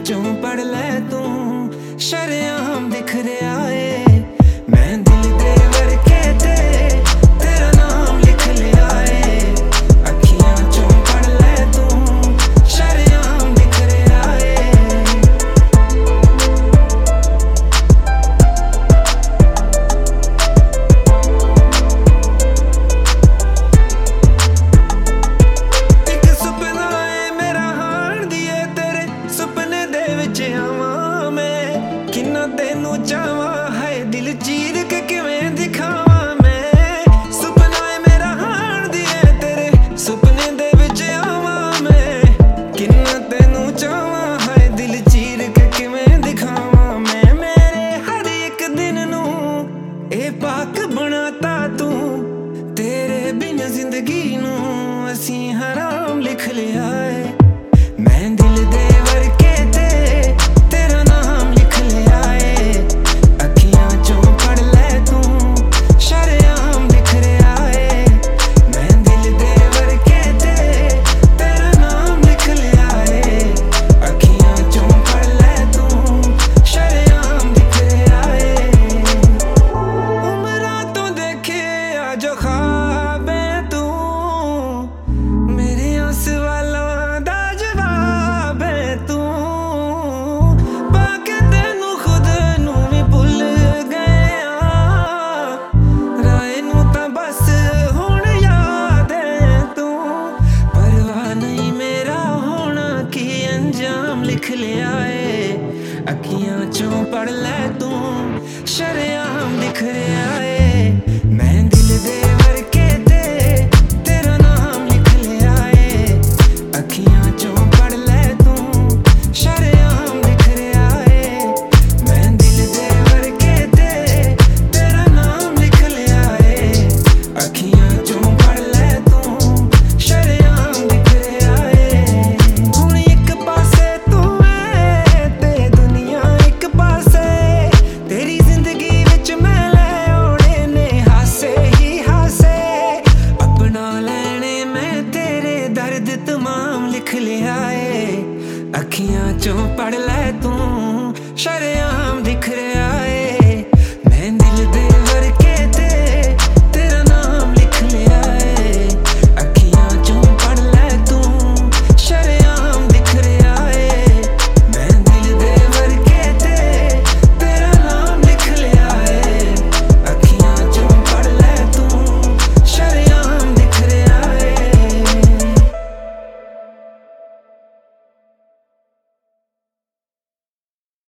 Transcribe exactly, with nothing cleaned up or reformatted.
चों पढ़ लै तू शरेआम दिख रहा है। मैं दिल दे वर्के ते तेरा नाम लिख लिया है। अखियां चों पढ़ लै तू शरेआम दिख रहा है। एक सुपना है मेरा हाण दिए तेरे सुपने दे विच आवां मैं। किन्ना तेनू चाहवां है दिल चीर के किवें दिखावां मैं। सुपना है मेरा हाण दिए तेरे सुपने दे विच आवां मैं। किन्ना तेनू चाहवां है दिल चीर के किवें दिखावां मैं। मेरे हर एक दिन नू ए पाक बनाता तू तेरे बिन जिंदगी नू असीं हराम लिख लिया है। मैं दिल दे वर्के ते तेरा नाम लिख लिया है। अखियां चों पढ़ लै तू शरेआम दिख रहा है। मैं दिल दे वर्के ते तेरा नाम लिख लिया है। अखियां चों पढ़ लै तू शरेआम दिख रहा है। उमरां तो देखे आ जो ख्वाब है तू मेरे उस वालों दा जवाब है तू। पाके तेनू खुद नू भी भुल गया राह नू तां बस हुण याद है तू। परवाह नहीं मेरा होना की अंजाम लिख लिया है। अखियां चों पढ़ लै तू शरेआम दिख रहा है। मैं दिल दे वर्के ते तेरा नाम लिख लिया है। अखियां चों पढ़ लै तू शरेआम दिख रहा है। मैं दिल दे वर्के ते तेरा नाम लिख लिया है। अखियां चों पढ़ लै तू शरेआम दिख रहा है। हुण इक पासे तू है ते दुनिया इक पासे तेरी जिंदगी विच मैं लै आउणे ने हासे ही हासे। अपना लैणे मैं तेरे दर्द तमाम लिख लिया है। अखियां चों पढ़ लै तू शरेआम